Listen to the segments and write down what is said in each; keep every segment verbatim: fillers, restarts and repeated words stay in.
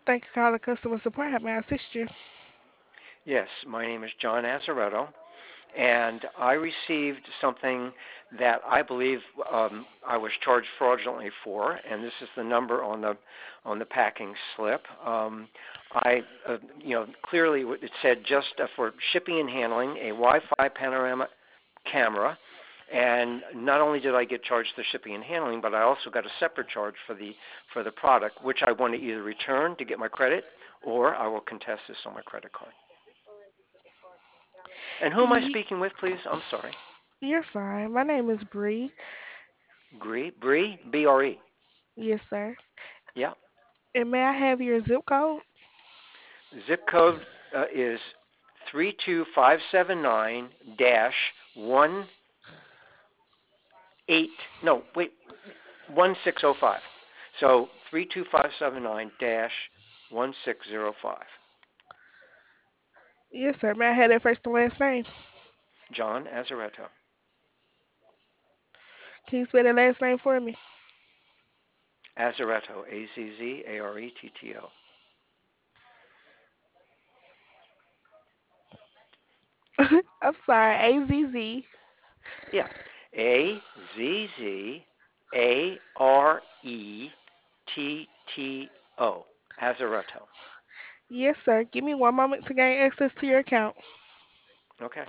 Thank you for calling customer support. How may I assist you? Yes, my name is John Azaretto, and I received something that I believe um, I was charged fraudulently for, and this is the number on the on the packing slip. Um, I, uh, you know, clearly it said just uh, for shipping and handling a Wi-Fi panorama camera, and not only did I get charged the shipping and handling, but I also got a separate charge for the for the product, which I want to either return to get my credit, or I will contest this on my credit card. And who am I Ye- speaking with, please? I'm sorry. You're fine. My name is Bree. Bree? Bree? B R E. Yes, sir. Yeah. And may I have your zip code? Zip code uh, is three two five seven nine dash one eight. No, wait, one six zero five. So three two five seven nine dash one six zero five. Yes, sir. May I have that first and last name? John Azaretto. Can you spell the last name for me? Azaretto. A Z Z A R E T T O. I'm sorry. A Z Z. Yeah. A Z Z A R E T T O. Azaretto. Yes, sir. Give me one moment to gain access to your account. Okay.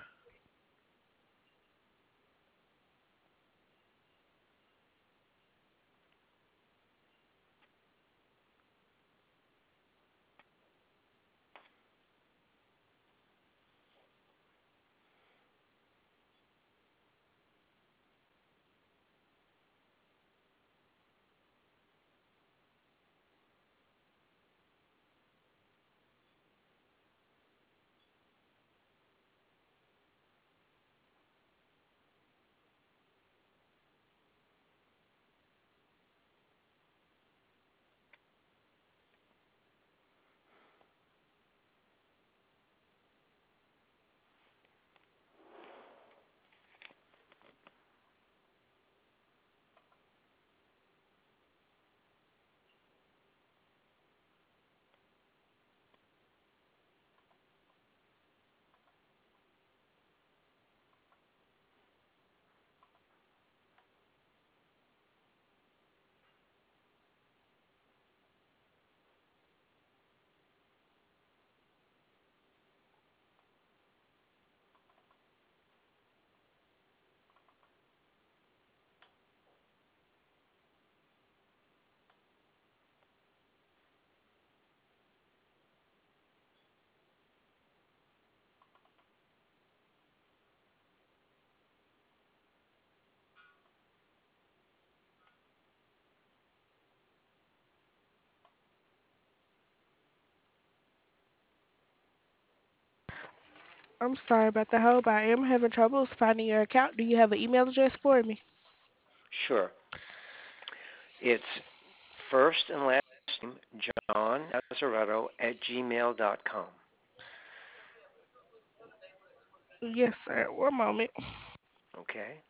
I'm sorry about the hold, but I am having troubles finding your account. Do you have an email address for me? Sure. It's first and last name, John Azaretto at gmail dot com. Yes, sir. One moment. Okay.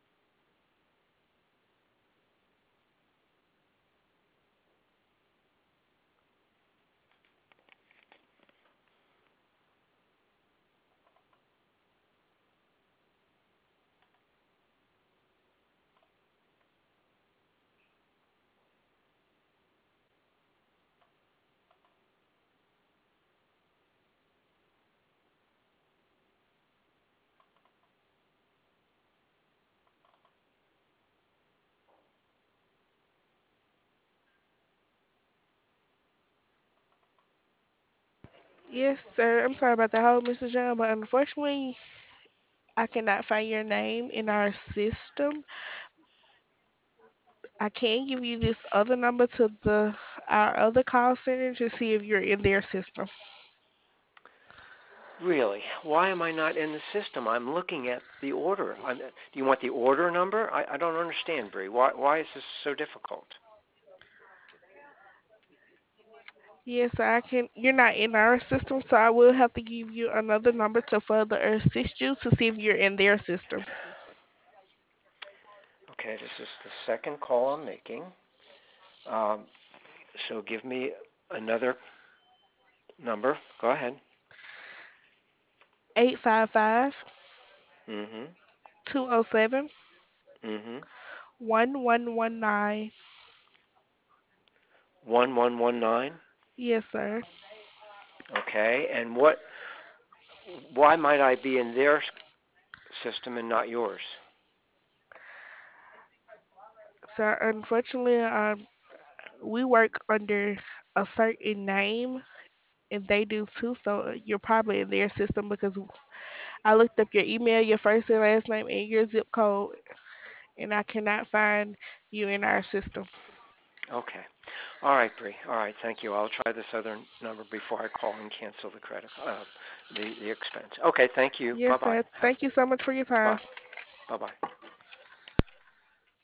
Yes, sir. I'm sorry about the hold, Mister John, but unfortunately, I cannot find your name in our system. I can give you this other number to the our other call center to see if you're in their system. Really? Why am I not in the system? I'm looking at the order. I'm, do you want the order number? I, I don't understand, Bree. Why why is this so difficult? Yes, sir, I can. You're not in our system, so I will have to give you another number to further assist you to see if you're in their system. Okay, this is the second call I'm making. Um, so give me Another number. Go ahead. Eight five five Mhm. two zero seven Mhm. one one one nine. One one one nine. Yes, sir. Okay. And what? Why might I be in their system and not yours? So unfortunately, um, we work under a certain name, and they do too. So you're probably in their system because I looked up your email, your first and last name, and your zip code, and I cannot find you in our system. Okay. All right, Bree. All right. Thank you. I'll try this other number before I call and cancel the credit, uh, the the expense. Okay. Thank you. Yes, Bye bye. sir. Thank you so much for your time. Bye. Bye bye.